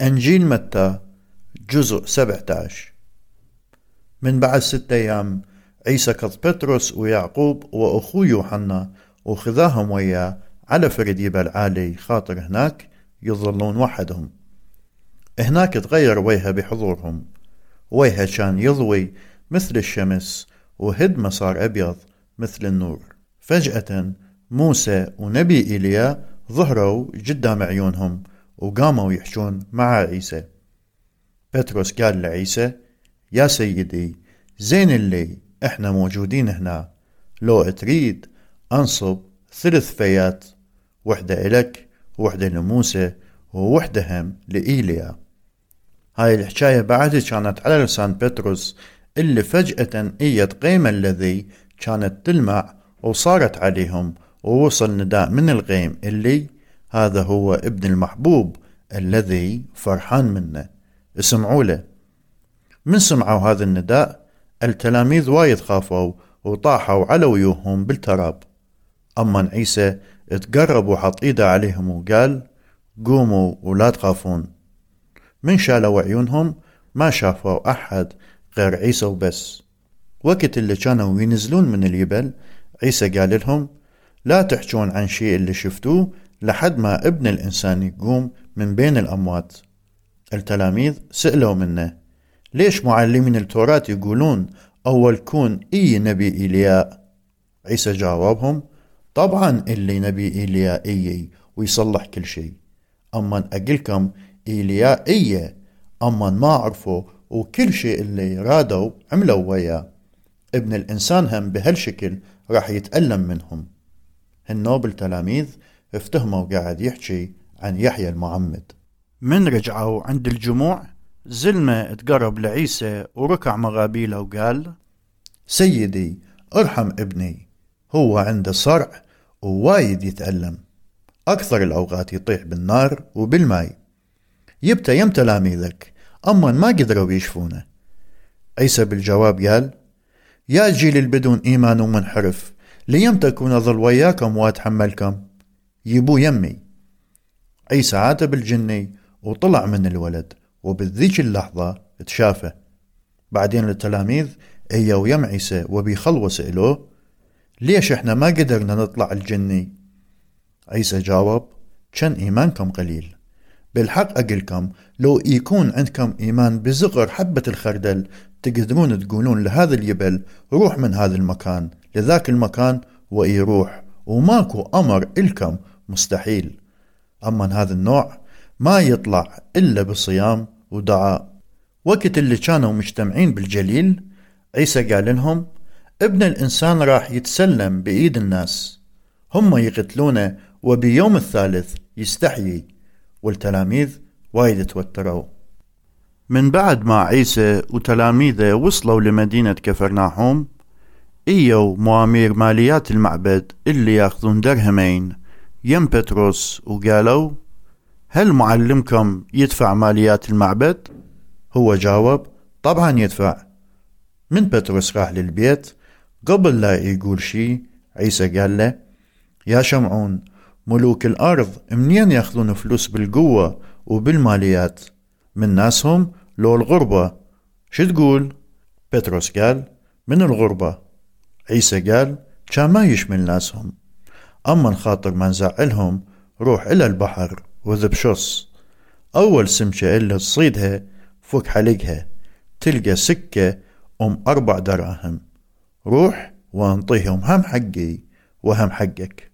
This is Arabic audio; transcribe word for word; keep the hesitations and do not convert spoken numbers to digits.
إنجيل متى جزء سبعة عشر. من بعد ستة أيام عيسى كض بطرس ويعقوب وأخوه يوحنا وخذاهم وياه على فرد جبل عالي خاطر هناك يظلون وحدهم. هناك تغير وجهه بحضورهم، وجهه كان يضوي مثل الشمس وهدمه صار أبيض مثل النور. فجأة موسى ونبي إيليا ظهروا قدام عيونهم وقاموا يحجون مع عيسى. بطرس قال لعيسى: يا سيدي، زين اللي احنا موجودين هنا، لو تريد انصب ثلاث فيات، وحدة إلك وحدة لموسى ووحدة هم لإيليا. هاي الحكاية بعد كانت على لسان بطرس، اللي فجأة إيت قيمة الذي كانت تلمع وصارت عليهم، ووصل نداء من الغيم اللي هذا هو ابن المحبوب الذي فرحان منه، اسمعوا له. من سمعوا هذا النداء التلاميذ وايد خافوا وطاحوا على ويوهم بالتراب. أما عيسى اتقرب وحط ايده عليهم وقال: قوموا ولا تخافون. من شالوا عيونهم ما شافوا أحد غير عيسى وبس. وقت اللي كانوا ينزلون من الجبل عيسى قال لهم: لا تحجون عن شيء اللي شفتوه لحد ما ابن الإنسان يقوم من بين الأموات. التلاميذ سألوا منه: ليش معلمين التوراة يقولون أول كون إي نبي إيلياء؟ عيسى جاوبهم: طبعا اللي نبي إيلياء إي ويصلح كل شيء، أما أقلكم إيلياء إي أما ما عرفوا وكل شيء اللي رادوا عملوا وياه. ابن الإنسان هم بهالشكل راح يتألم منهم. هالنوب التلاميذ افتهموا وقاعد يحكي عن يحيى المعمد. من رجعوا عند الجموع زلمة تقرب لعيسى وركع مغابيله وقال: سيدي، ارحم ابني، هو عنده صرع ووايد يتألم، أكثر الأوقات يطيح بالنار وبالماء. يبتى يم تلاميذك أما ما قدروا يشفونه. عيسى بالجواب قال: يا جيل البدون إيمان ومنحرف، ليم تكون أظل وياكم وأتحملكم؟ يبو يمي. عيسى عاتب الجني وطلع من الولد، وبذيك اللحظة تشافه. بعدين التلاميذ ايوا يم عيسى وبيخلوا سألوه: ليش احنا ما قدرنا نطلع الجني؟ عيسى جاوب: كان إيمانكم قليل. بالحق أقلكم لو يكون عندكم إيمان بزغر حبة الخردل تقدرون تقولون لهذا الجبل روح من هذا المكان لذاك المكان ويروح، وماكو أمر إلكم مستحيل. أما هذا النوع ما يطلع إلا بصيام ودعاء. وقت اللي كانوا مجتمعين بالجليل عيسى قال لهم: ابن الإنسان راح يتسلم بإيد الناس، هم يقتلونه وبيوم الثالث يستحيي. والتلاميذ وايد توتروا. من بعد ما عيسى وتلاميذه وصلوا لمدينة كفرناحوم، إيوا موامير ماليات المعبد اللي ياخذون درهمين يم بطرس وقالوا: هل معلمكم يدفع ماليات المعبد؟ هو جاوب: طبعا يدفع. من بطرس راح للبيت، قبل لا يقول شي عيسى قال له: يا شمعون، ملوك الأرض منين ياخذون فلوس بالقوة وبالماليات؟ من ناسهم لو الغربة؟ شو تقول؟ بطرس قال: من الغربة. عيسى قال: كان ما يشمل ناسهم، أما خاطر ما نزعلهم روح إلى البحر وذب شص، أول سمكة اللي تصيدها فوق حلقها تلقى سكة أم أربع دراهم، روح وانطيهم هم حقي وهم حقك.